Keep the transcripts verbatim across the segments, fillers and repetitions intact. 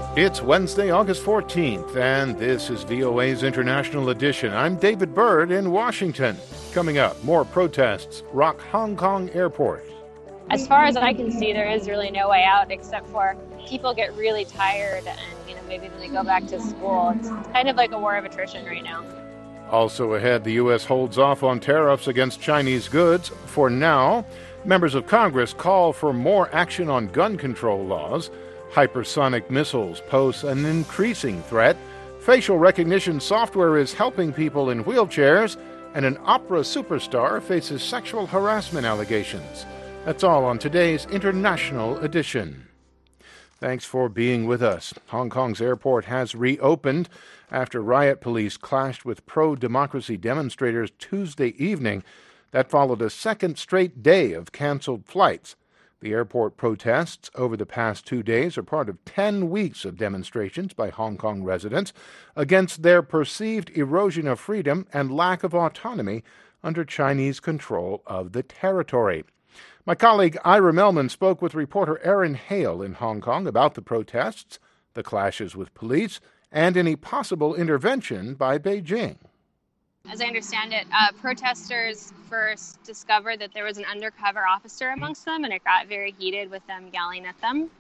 It's Wednesday, August fourteenth, and this is V O A's International Edition. I'm David Byrd in Washington. Coming up, more protests rock Hong Kong airport. As far as I can see, there is really no way out except for people get really tired and, you know, maybe then they go back to school. It's kind of like a war of attrition right now. Also ahead, the U S holds off on tariffs against Chinese goods for now. Members of Congress call for more action on gun control laws. Hypersonic missiles pose an increasing threat. Facial recognition software is helping people in wheelchairs. And an opera superstar faces sexual harassment allegations. That's all on today's International Edition. Thanks for being with us. Hong Kong's airport has reopened after riot police clashed with pro-democracy demonstrators Tuesday evening. That followed a second straight day of canceled flights. The airport protests over the past two days are part of ten weeks of demonstrations by Hong Kong residents against their perceived erosion of freedom and lack of autonomy under Chinese control of the territory. My colleague Ira Melman spoke with reporter Erin Hale in Hong Kong about the protests, the clashes with police, and any possible intervention by Beijing. As I understand it, uh, protesters first discovered that there was an undercover officer amongst them, and it got very heated with them yelling at them.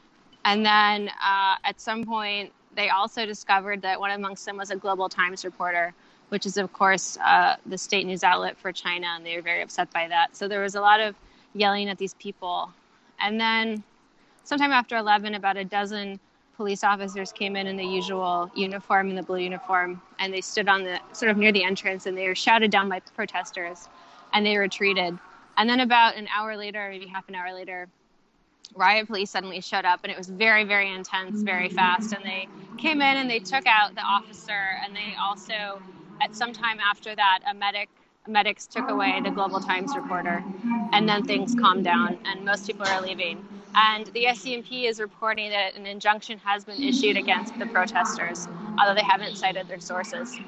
And then uh, at some point, they also discovered that one amongst them was a Global Times reporter, which is, of course, uh, the state news outlet for China, and they were very upset by that. So there was a lot of yelling at these people. And then sometime after eleven, about a dozen police officers came in in the usual uniform, in the blue uniform, and they stood on the sort of near the entrance, and they were shouted down by protesters, and they retreated. And then about an hour later, maybe half an hour later, riot police suddenly showed up, and it was very, very intense, very fast. And they came in and they took out the officer, and they also, at some time after that, a medic medics took away the Global Times reporter, and then things calmed down, and most people are leaving. And the S C M P is reporting that an injunction has been issued against the protesters, although they haven't cited their sources.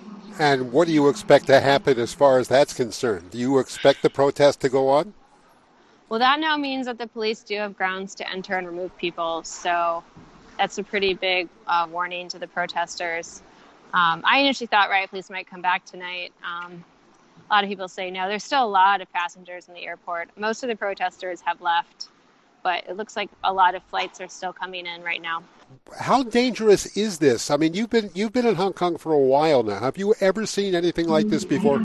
And what do you expect to happen as far as that's concerned? Do you expect the protest to go on? Well, that now means that the police do have grounds to enter and remove people, so that's a pretty big uh, warning to the protesters. Um, I initially thought riot police might come back tonight. Um, a lot of people say no. There's still a lot of passengers in the airport. Most of the protesters have left, but it looks like a lot of flights are still coming in right now. How dangerous is this? I mean, you've been you've been in Hong Kong for a while now. Have you ever seen anything like this before?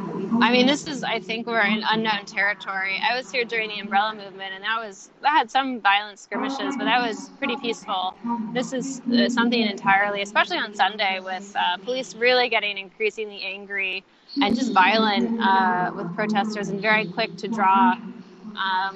I mean, this is, I think we're in unknown territory. I was here during the Umbrella Movement, and that was, that had some violent skirmishes, but that was pretty peaceful. This is uh, something entirely, especially on Sunday, with uh, police really getting increasingly angry and just violent uh, with protesters, and very quick to draw um,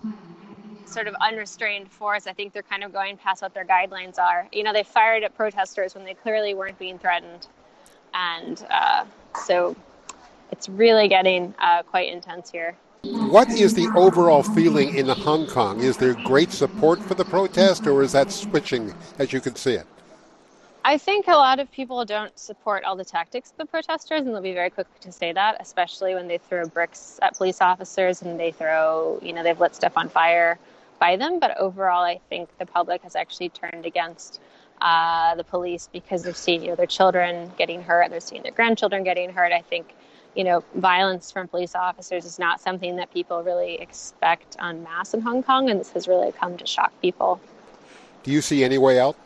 sort of unrestrained force. I think they're kind of going past what their guidelines are. You know, they fired at protesters when they clearly weren't being threatened. And uh, so it's really getting uh, quite intense here. What is the overall feeling in Hong Kong? Is there great support for the protest, or is that switching as you can see it? I think a lot of people don't support all the tactics of the protesters, and they'll be very quick to say that, especially when they throw bricks at police officers and they throw, you know, they've lit stuff on fire by them. But overall, I think the public has actually turned against uh, the police because they've seen, you know, their children getting hurt, they're seeing their grandchildren getting hurt. I think, you know, violence from police officers is not something that people really expect en masse in Hong Kong, and this has really come to shock people. Do you see any way out?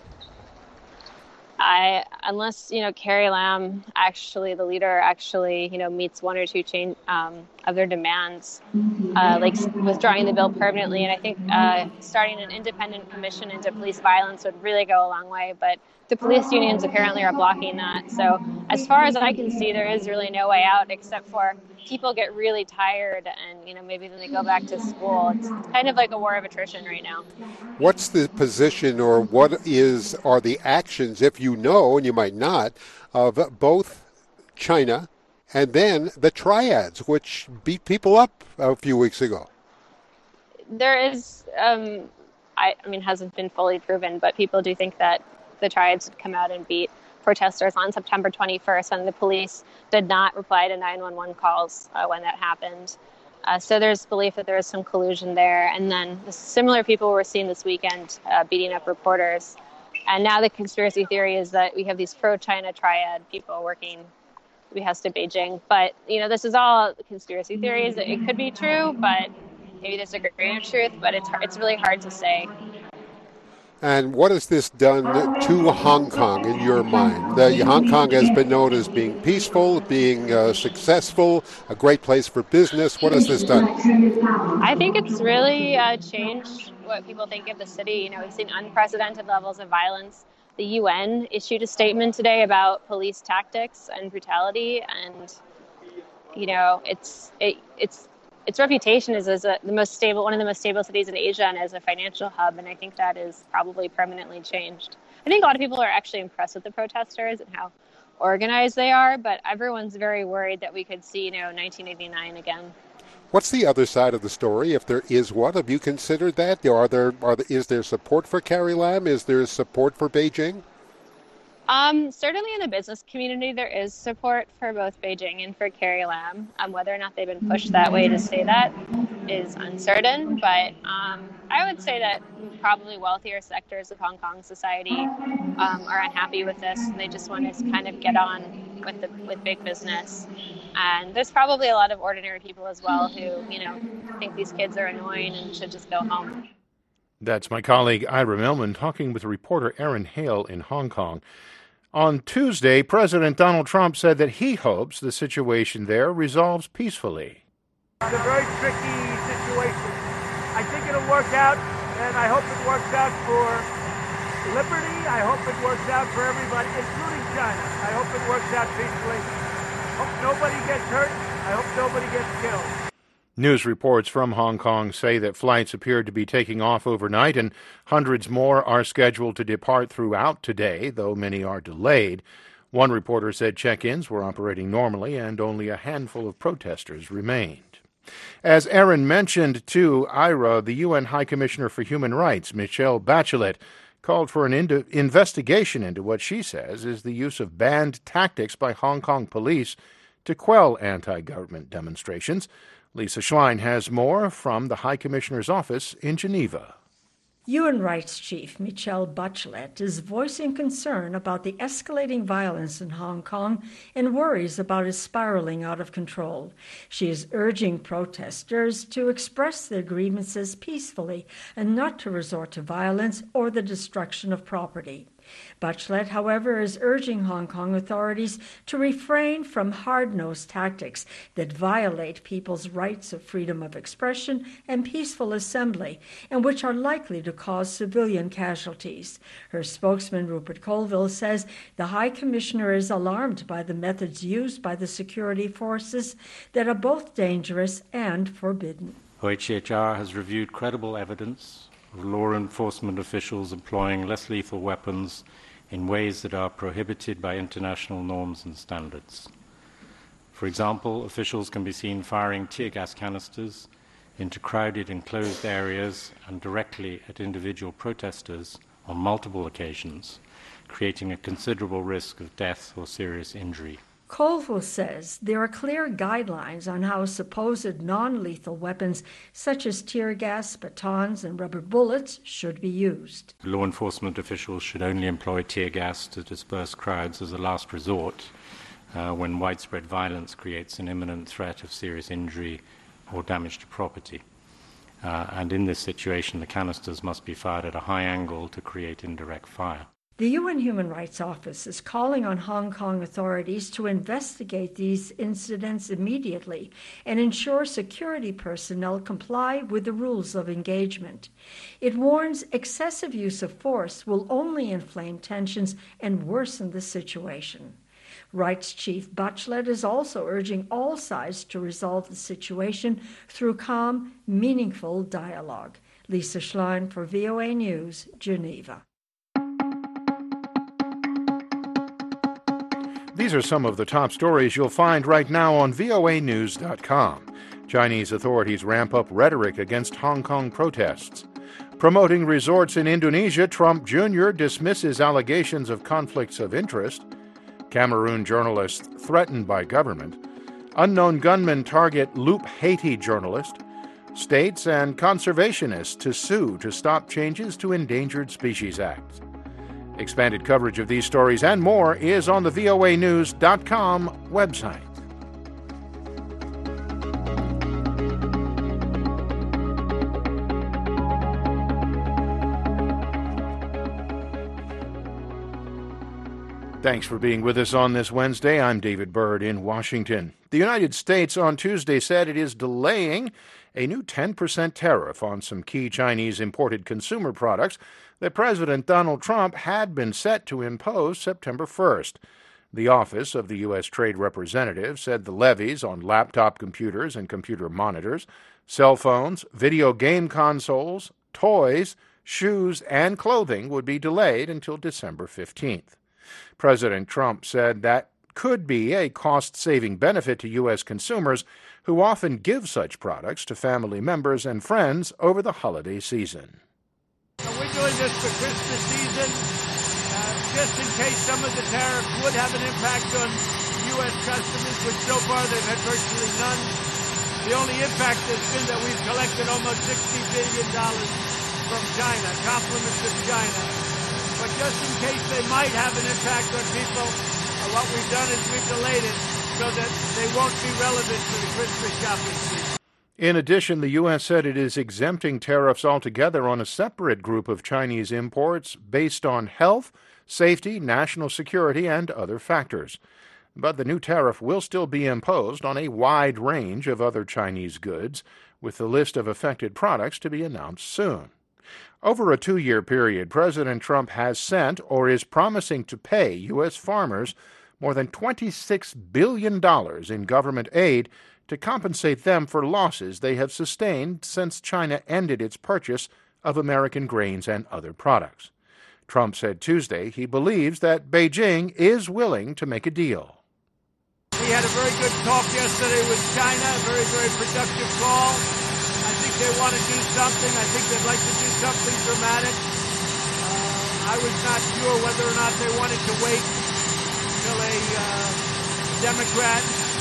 I, unless, you know, Carrie Lam, actually, the leader, actually, you know, meets one or two change, um, of their demands, uh, like withdrawing the bill permanently. And I think uh, starting an independent commission into police violence would really go a long way. But the police unions apparently are blocking that. So as far as I can see, there is really no way out except for people get really tired and, you know, maybe then they go back to school. It's kind of like a war of attrition right now. What's the position, or what is are the actions, if you know, and you might not, of both China and then the triads, which beat people up a few weeks ago? There is, um, I, I mean, hasn't been fully proven, but people do think that the triads would come out and beat protesters on September twenty-first, and the police did not reply to nine one one calls uh, when that happened. Uh, so there's belief that there is some collusion there. And then the similar people we're seeing this weekend uh, beating up reporters. And now the conspiracy theory is that we have these pro-China triad people working at the behest of Beijing. But, you know, this is all conspiracy theories. It could be true, but maybe there's a grain of truth, but it's it's really hard to say. And what has this done to Hong Kong in your mind? The, Hong Kong has been known as being peaceful, being uh, successful, a great place for business. What has this done? I think it's really uh, changed what people think of the city. You know, we've seen unprecedented levels of violence. The U N issued a statement today about police tactics and brutality, and you know, it's it, it's. Its reputation is as a, the most stable, one of the most stable cities in Asia, and as a financial hub, and I think that is probably permanently changed. I think a lot of people are actually impressed with the protesters and how organized they are, but everyone's very worried that we could see, you know, nineteen eighty-nine again. What's the other side of the story, if there is one? Have you considered that? Are there, are there, is there support for Carrie Lam? Is there support for Beijing? Um, certainly in the business community, there is support for both Beijing and for Carrie Lam. Um, whether or not they've been pushed that way to say that is uncertain. But um, I would say that probably wealthier sectors of Hong Kong society um, are unhappy with this. And they just want to kind of get on with the, with big business. And there's probably a lot of ordinary people as well who, you know, think these kids are annoying and should just go home. That's my colleague Ira Millman talking with reporter Erin Hale in Hong Kong. On Tuesday, President Donald Trump said that he hopes the situation there resolves peacefully. It's a very tricky situation. I think it'll work out, and I hope it works out for liberty. I hope it works out for everybody, including China. I hope it works out peacefully. Hope nobody gets hurt. I hope nobody gets killed. News reports from Hong Kong say that flights appeared to be taking off overnight, and hundreds more are scheduled to depart throughout today, though many are delayed. One reporter said check-ins were operating normally and only a handful of protesters remained. As Erin mentioned, too, Ira, the U N High Commissioner for Human Rights, Michelle Bachelet, called for an in- investigation into what she says is the use of banned tactics by Hong Kong police to quell anti-government demonstrations. Lisa Schlein has more from the High Commissioner's office in Geneva. U N Rights Chief Michelle Bachelet is voicing concern about the escalating violence in Hong Kong and worries about it spiraling out of control. She is urging protesters to express their grievances peacefully and not to resort to violence or the destruction of property. Bachelet, however, is urging Hong Kong authorities to refrain from hard-nosed tactics that violate people's rights of freedom of expression and peaceful assembly, and which are likely to cause civilian casualties. Her spokesman, Rupert Colville, says the High Commissioner is alarmed by the methods used by the security forces that are both dangerous and forbidden. O H C H R has reviewed credible evidence of law enforcement officials employing less lethal weapons in ways that are prohibited by international norms and standards. For example, officials can be seen firing tear gas canisters into crowded enclosed areas and directly at individual protesters on multiple occasions, creating a considerable risk of death or serious injury. Colville says there are clear guidelines on how supposed non-lethal weapons such as tear gas, batons, and rubber bullets should be used. Law enforcement officials should only employ tear gas to disperse crowds as a last resort uh, when widespread violence creates an imminent threat of serious injury or damage to property. Uh, and in this situation, the canisters must be fired at a high angle to create indirect fire. The U N Human Rights Office is calling on Hong Kong authorities to investigate these incidents immediately and ensure security personnel comply with the rules of engagement. It warns excessive use of force will only inflame tensions and worsen the situation. Rights Chief Bachelet is also urging all sides to resolve the situation through calm, meaningful dialogue. Lisa Schlein for V O A News, Geneva. These are some of the top stories you'll find right now on V O A news dot com. Chinese authorities ramp up rhetoric against Hong Kong protests. Promoting resorts in Indonesia, Trump Junior dismisses allegations of conflicts of interest. Cameroon journalist threatened by government. Unknown gunmen target Loop Haiti journalist. States and conservationists to sue to stop changes to Endangered Species Act. Expanded coverage of these stories and more is on the V O A news dot com website. Thanks for being with us on this Wednesday. I'm David Byrd in Washington. The United States on Tuesday said it is delaying a new ten percent tariff on some key Chinese imported consumer products that President Donald Trump had been set to impose September first. The Office of the U S Trade Representative said the levies on laptop computers and computer monitors, cell phones, video game consoles, toys, shoes, and clothing would be delayed until December fifteenth. President Trump said that could be a cost-saving benefit to U S consumers who often give such products to family members and friends over the holiday season. We're doing this for Christmas season, uh, just in case some of the tariffs would have an impact on U S customers, which so far they've had virtually none. The only impact has been that we've collected almost sixty billion dollars from China, compliments of China. But just in case they might have an impact on people, uh, what we've done is we've delayed it so that they won't be relevant to the Christmas shopping season. In addition, the U S said it is exempting tariffs altogether on a separate group of Chinese imports based on health, safety, national security, and other factors. But the new tariff will still be imposed on a wide range of other Chinese goods, with the list of affected products to be announced soon. Over a two-year period, President Trump has sent or is promising to pay U S farmers more than twenty-six billion dollars in government aid to compensate them for losses they have sustained since China ended its purchase of American grains and other products. Trump said Tuesday he believes that Beijing is willing to make a deal. We had a very good talk yesterday with China, a very, very productive call. I think they want to do something. I think they'd like to do something dramatic. Uh, I was not sure whether or not they wanted to wait until a uh, Democrat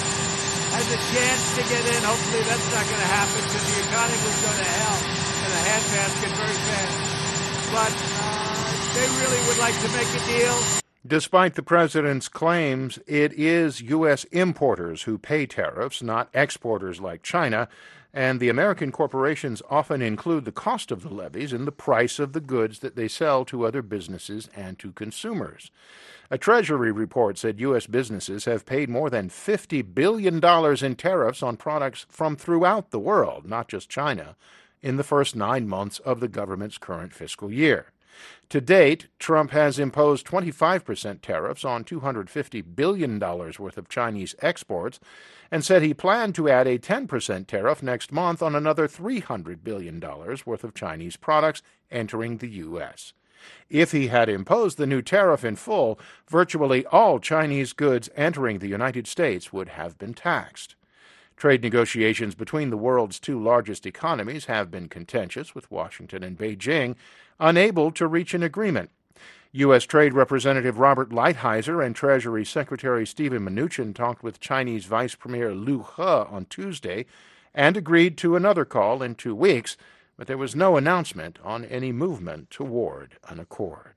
has a chance to get in. Hopefully that's not going to happen because the economy will go to hell in a handbasket very fast. But uh, they really would like to make a deal. Despite the president's claims, it is U S importers who pay tariffs, not exporters like China, and the American corporations often include the cost of the levies in the price of the goods that they sell to other businesses and to consumers. A Treasury report said U S businesses have paid more than fifty billion dollars in tariffs on products from throughout the world, not just China, in the first nine months of the government's current fiscal year. To date, Trump has imposed twenty-five percent tariffs on two hundred fifty billion dollars worth of Chinese exports and said he planned to add a ten percent tariff next month on another three hundred billion dollars worth of Chinese products entering the U S. If he had imposed the new tariff in full, virtually all Chinese goods entering the United States would have been taxed. Trade negotiations between the world's two largest economies have been contentious, with Washington and Beijing unable to reach an agreement. U S. Trade Representative Robert Lighthizer and Treasury Secretary Steven Mnuchin talked with Chinese Vice Premier Liu He on Tuesday and agreed to another call in two weeks, but there was no announcement on any movement toward an accord.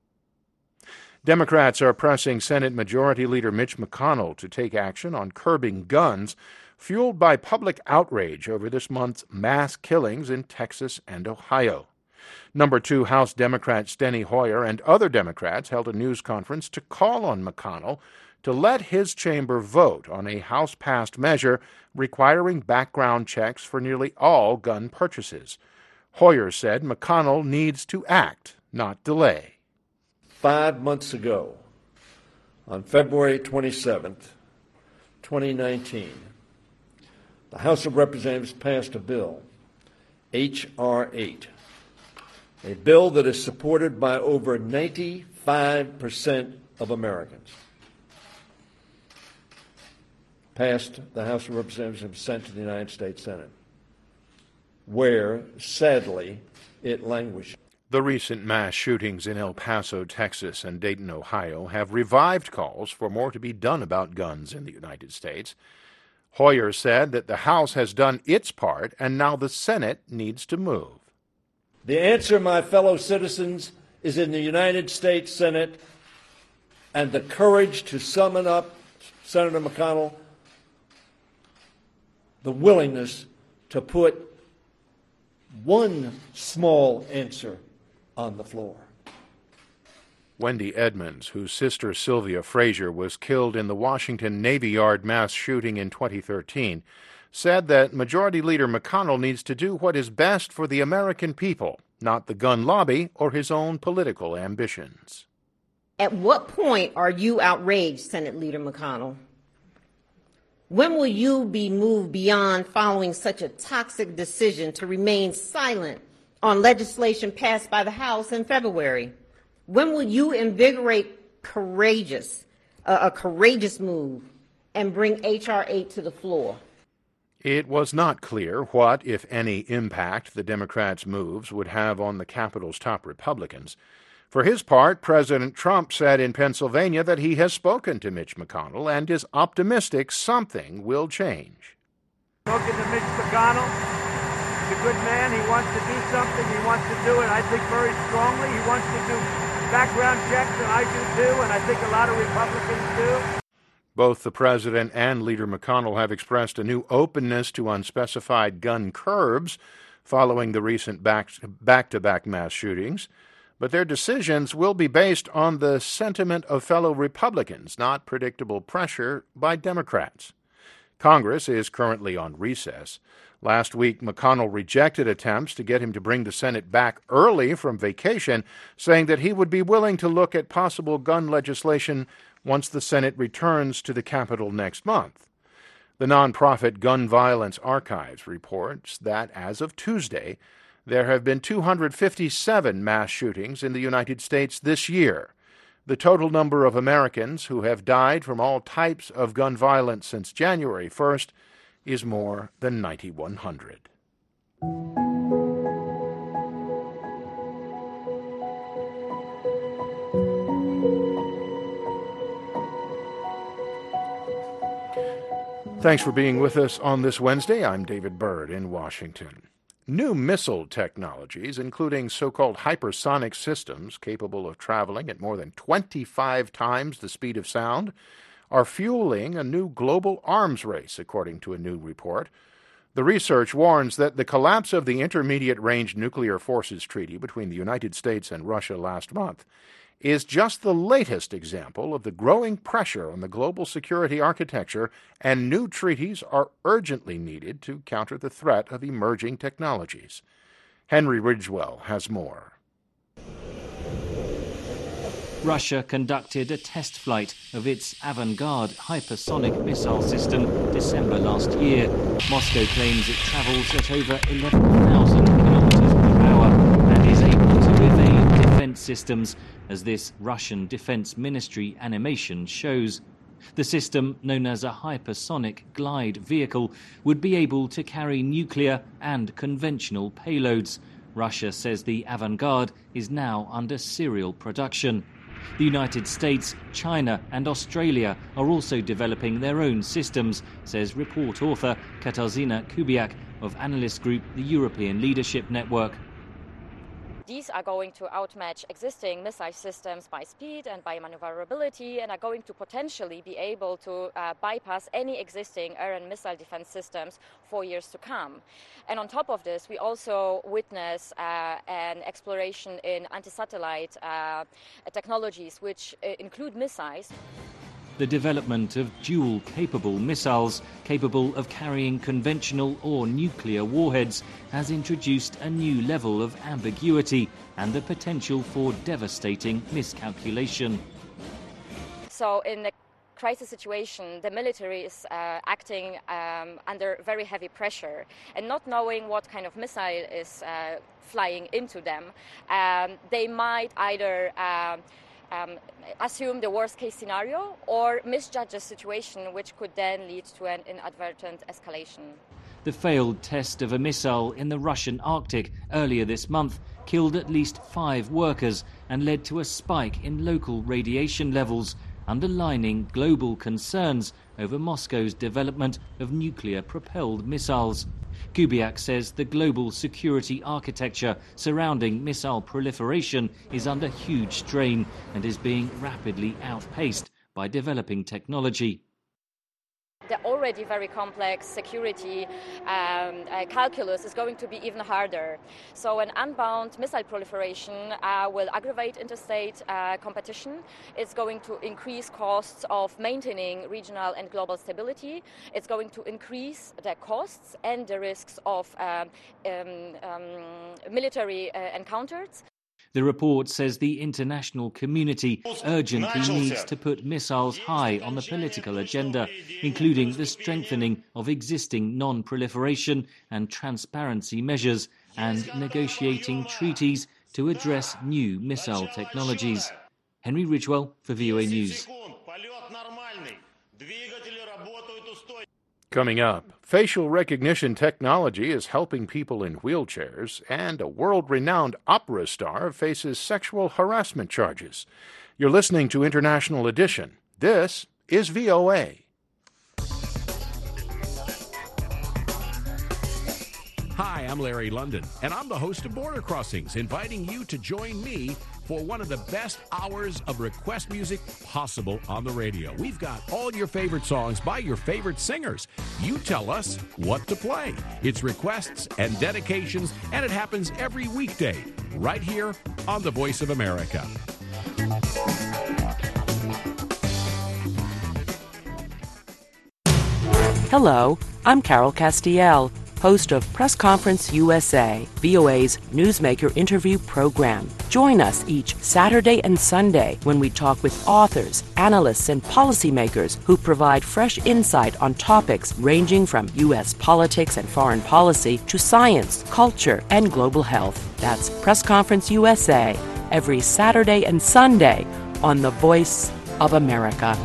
Democrats are pressing Senate Majority Leader Mitch McConnell to take action on curbing guns, fueled by public outrage over this month's mass killings in Texas and Ohio. Number two House Democrat Steny Hoyer and other Democrats held a news conference to call on McConnell to let his chamber vote on a House-passed measure requiring background checks for nearly all gun purchases. Hoyer said McConnell needs to act, not delay. Five months ago, on February twenty-seventh, twenty nineteen, the House of Representatives passed a bill, H R eight, a bill that is supported by over ninety-five percent of Americans. Passed the House of Representatives and sent to the United States Senate, where, sadly, it languishes. The recent mass shootings in El Paso, Texas, and Dayton, Ohio, have revived calls for more to be done about guns in the United States. Hoyer said that the House has done its part, and now the Senate needs to move. The answer, my fellow citizens, is in the United States Senate and the courage to summon up, Senator McConnell, the willingness to put one small answer on the floor. Wendy Edmonds, whose sister Sylvia Frazier was killed in the Washington Navy Yard mass shooting in twenty thirteen, said that Majority Leader McConnell needs to do what is best for the American people, not the gun lobby or his own political ambitions. At what point are you outraged, Senate Leader McConnell? When will you be moved beyond following such a toxic decision to remain silent on legislation passed by the House in February? When will you invigorate courageous, uh, a courageous move and bring H R eight to the floor? It was not clear what, if any, impact the Democrats' moves would have on the Capitol's top Republicans. For his part, President Trump said in Pennsylvania that he has spoken to Mitch McConnell and is optimistic something will change. Spoken to Mitch McConnell. He's a good man. He wants to do something. He wants to do it, I think, very strongly. He wants to do background checks, and I do too, and I think a lot of Republicans do. Both the president and Leader McConnell have expressed a new openness to unspecified gun curbs following the recent back- back-to-back mass shootings. But their decisions will be based on the sentiment of fellow Republicans, not predictable pressure by Democrats. Congress is currently on recess. Last week, McConnell rejected attempts to get him to bring the Senate back early from vacation, saying that he would be willing to look at possible gun legislation once the Senate returns to the Capitol next month. The nonprofit Gun Violence Archives reports that as of Tuesday, there have been two hundred fifty-seven mass shootings in the United States this year. The total number of Americans who have died from all types of gun violence since January first is more than nine thousand one hundred. Thanks for being with us on this Wednesday. I'm David Byrd in Washington. New missile technologies, including so-called hypersonic systems capable of traveling at more than twenty-five times the speed of sound, are fueling a new global arms race, according to a new report. The research warns that the collapse of the Intermediate-Range Nuclear Forces Treaty between the United States and Russia last month is just the latest example of the growing pressure on the global security architecture, and new treaties are urgently needed to counter the threat of emerging technologies. Henry Ridgewell has more. Russia conducted a test flight of its Avangard hypersonic missile system December last year. Moscow claims it travels at over eleven thousand kilometers per hour and is able to evade defense systems, as this Russian Defense Ministry animation shows. The system, known as a hypersonic glide vehicle, would be able to carry nuclear and conventional payloads. Russia says the Avangard is now under serial production. The United States, China and Australia are also developing their own systems, says report author Katarzyna Kubiak of analyst group the European Leadership Network. These are going to outmatch existing missile systems by speed and by maneuverability, and are going to potentially be able to uh, bypass any existing air and missile defense systems for years to come. And on top of this, we also witness uh, an exploration in anti-satellite uh, technologies, which uh, include missiles. The development of dual-capable missiles capable of carrying conventional or nuclear warheads has introduced a new level of ambiguity and the potential for devastating miscalculation. So in a crisis situation, the military is uh, acting um, under very heavy pressure, and not knowing what kind of missile is uh, flying into them, um, they might either uh, Um, assume the worst-case scenario or misjudge a situation, which could then lead to an inadvertent escalation. The failed test of a missile in the Russian Arctic earlier this month killed at least five workers and led to a spike in local radiation levels, underlining global concerns over Moscow's development of nuclear-propelled missiles. Kubiak says the global security architecture surrounding missile proliferation is under huge strain and is being rapidly outpaced by developing technology. The already very complex security um, uh, calculus is going to be even harder. So an unbound missile proliferation uh, will aggravate interstate uh, competition. It's going to increase costs of maintaining regional and global stability. It's going to increase the costs and the risks of um, um, um, military uh, encounters. The report says the international community urgently needs to put missiles high on the political agenda, including the strengthening of existing non-proliferation and transparency measures and negotiating treaties to address new missile technologies. Henry Ridgewell for V O A News. Coming up, facial recognition technology is helping people in wheelchairs, and a world-renowned opera star faces sexual harassment charges. You're listening to International Edition. This is V O A. Hi, I'm Larry London, and I'm the host of Border Crossings, inviting you to join me for one of the best hours of request music possible on the radio. We've got all your favorite songs by your favorite singers. You tell us what to play. It's requests and dedications, and it happens every weekday right here on The Voice of America. Hello, I'm Carol Castiel, host of Press Conference U S A, V O A's newsmaker interview program. Join us each Saturday and Sunday when we talk with authors, analysts, and policymakers who provide fresh insight on topics ranging from U S politics and foreign policy to science, culture, and global health. That's Press Conference U S A, every Saturday and Sunday on The Voice of America.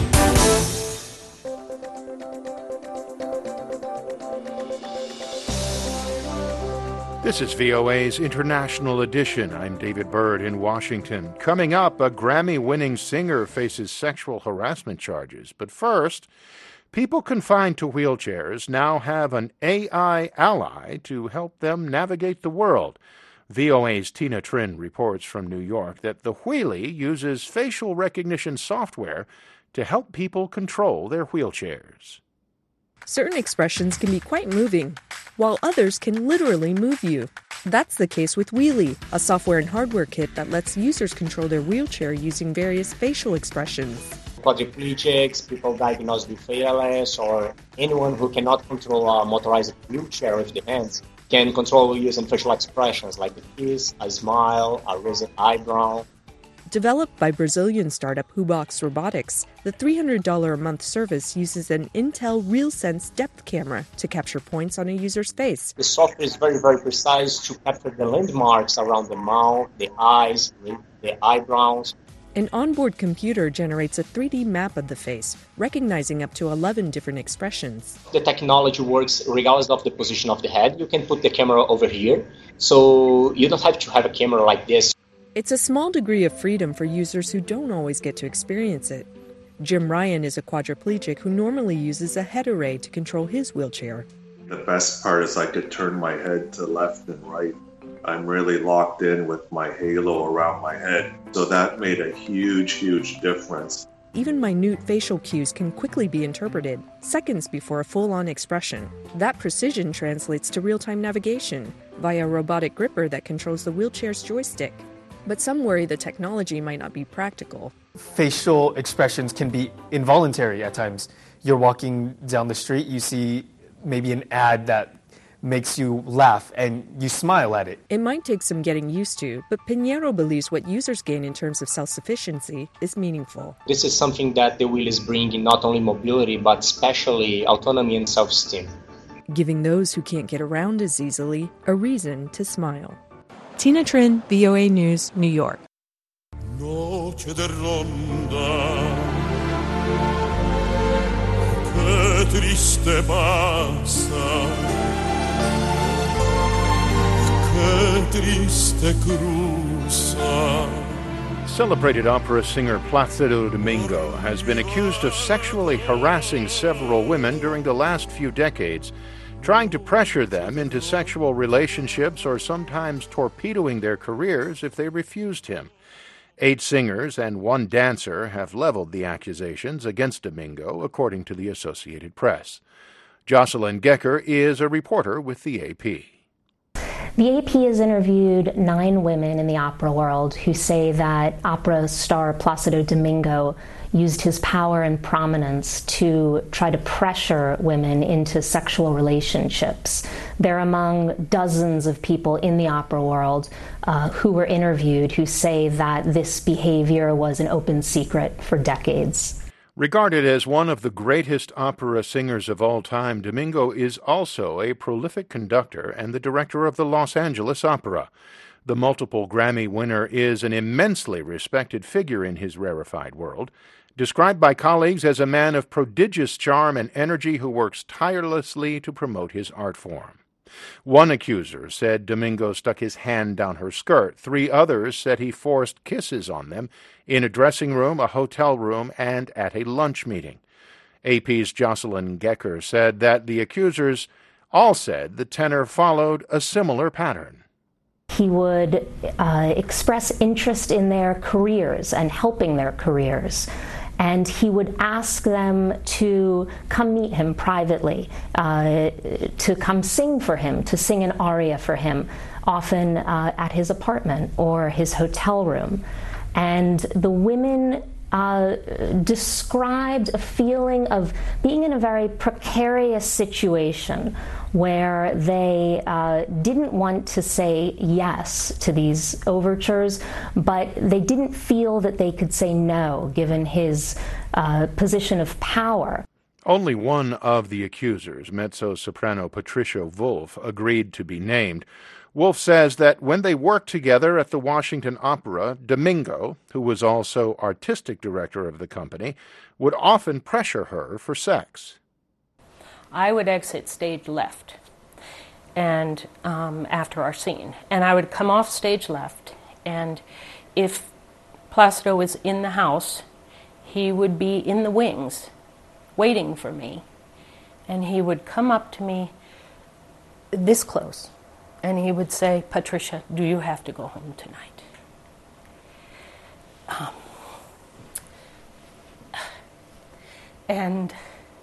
This is V O A's International Edition. I'm David Byrd in Washington. Coming up, a Grammy-winning singer faces sexual harassment charges. But first, people confined to wheelchairs now have an A I ally to help them navigate the world. V O A's Tina Trin reports from New York that the Wheelie uses facial recognition software to help people control their wheelchairs. Certain expressions can be quite moving, while others can literally move you. That's the case with Wheelie, a software and hardware kit that lets users control their wheelchair using various facial expressions. Quadriplegics, people diagnosed with A L S, or anyone who cannot control a motorized wheelchair with the hands can control using facial expressions like a kiss, a smile, a raised eyebrow. Developed by Brazilian startup Hubox Robotics, the three hundred dollars a month service uses an Intel RealSense depth camera to capture points on a user's face. The software is very, very precise to capture the landmarks around the mouth, the eyes, the, the eyebrows. An onboard computer generates a three D map of the face, recognizing up to eleven different expressions. The technology works regardless of the position of the head. You can put the camera over here, so you don't have to have a camera like this. It's a small degree of freedom for users who don't always get to experience it. Jim Ryan is a quadriplegic who normally uses a head array to control his wheelchair. The best part is I could turn my head to left and right. I'm really locked in with my halo around my head, so that made a huge, huge difference. Even minute facial cues can quickly be interpreted, seconds before a full-on expression. That precision translates to real-time navigation via a robotic gripper that controls the wheelchair's joystick. But some worry the technology might not be practical. Facial expressions can be involuntary at times. You're walking down the street, you see maybe an ad that makes you laugh, and you smile at it. It might take some getting used to, but Pinheiro believes what users gain in terms of self-sufficiency is meaningful. This is something that the wheel is bringing, not only mobility, but especially autonomy and self-esteem. Giving those who can't get around as easily a reason to smile. Tina Trin, V O A News, New York. Noche de ronda, que triste pasa, que triste cruza. Celebrated opera singer Placido Domingo has been accused of sexually harassing several women during the last few decades trying to pressure them into sexual relationships or sometimes torpedoing their careers if they refused him. Eight singers and one dancer have leveled the accusations against Domingo, according to the Associated Press. Jocelyn Gecker is a reporter with the A P. The A P has interviewed nine women in the opera world who say that opera star Placido Domingo used his power and prominence to try to pressure women into sexual relationships. They're among dozens of people in the opera world uh, who were interviewed who say that this behavior was an open secret for decades. Regarded as one of the greatest opera singers of all time, Domingo is also a prolific conductor and the director of the Los Angeles Opera. The multiple Grammy winner is an immensely respected figure in his rarefied world, described by colleagues as a man of prodigious charm and energy who works tirelessly to promote his art form. One accuser said Domingo stuck his hand down her skirt. Three others said he forced kisses on them in a dressing room, a hotel room, and at a lunch meeting. A P's Jocelyn Gecker said that the accusers all said the tenor followed a similar pattern. He would uh, express interest in their careers and helping their careers. And he would ask them to come meet him privately, uh, to come sing for him, to sing an aria for him, often uh, at his apartment or his hotel room. And the women uh, described a feeling of being in a very precarious situation where they uh, didn't want to say yes to these overtures, but they didn't feel that they could say no, given his uh, position of power. Only one of the accusers, mezzo-soprano Patricia Wolf, agreed to be named. Wolf says that when they worked together at the Washington Opera, Domingo, who was also artistic director of the company, would often pressure her for sex. I would exit stage left and um, after our scene, and I would come off stage left, and if Placido was in the house, he would be in the wings waiting for me, and he would come up to me this close, and he would say, "Patricia, do you have to go home tonight?" Um, and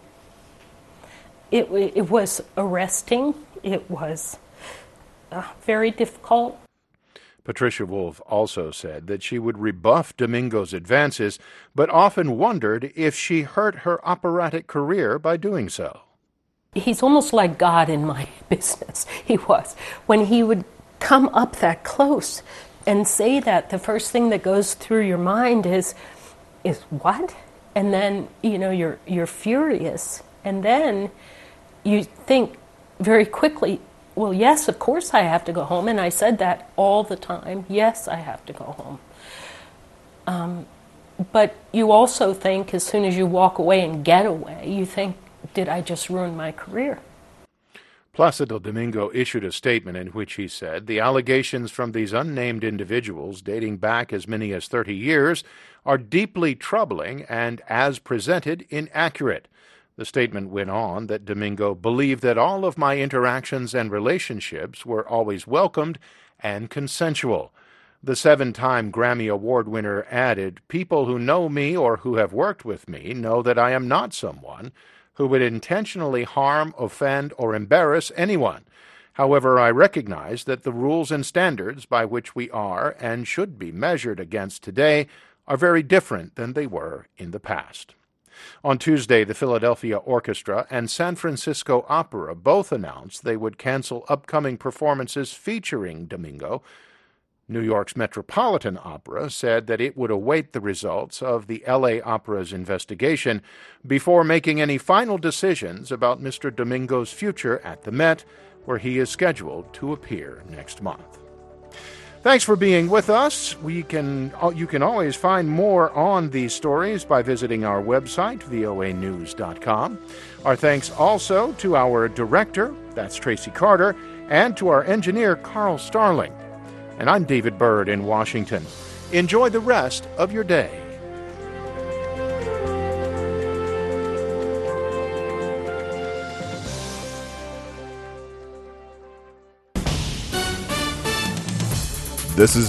It, it was arresting. It was uh, very difficult. Patricia Wolf also said that she would rebuff Domingo's advances, but often wondered if she hurt her operatic career by doing so. He's almost like God in my business. He was. When he would come up that close and say that, the first thing that goes through your mind is, is what? And then, you know, you're you're furious. And then you think very quickly, well, yes, of course I have to go home. And I said that all the time. Yes, I have to go home. Um, but you also think, as soon as you walk away and get away, you think, did I just ruin my career? Placido Domingo issued a statement in which he said the allegations from these unnamed individuals, dating back as many as thirty years, are deeply troubling and, as presented, inaccurate. The statement went on that Domingo believed that all of my interactions and relationships were always welcomed and consensual. The seven-time Grammy Award winner added, "People who know me or who have worked with me know that I am not someone who would intentionally harm, offend, or embarrass anyone. However, I recognize that the rules and standards by which we are and should be measured against today are very different than they were in the past." On Tuesday, the Philadelphia Orchestra and San Francisco Opera both announced they would cancel upcoming performances featuring Domingo. New York's Metropolitan Opera said that it would await the results of the L A Opera's investigation before making any final decisions about Mister Domingo's future at the Met, where he is scheduled to appear next month. Thanks for being with us. We can you can always find more on these stories by visiting our website, V O A news dot com. Our thanks also to our director, that's Tracy Carter, and to our engineer, Carl Starling. And I'm David Byrd in Washington. Enjoy the rest of your day. This is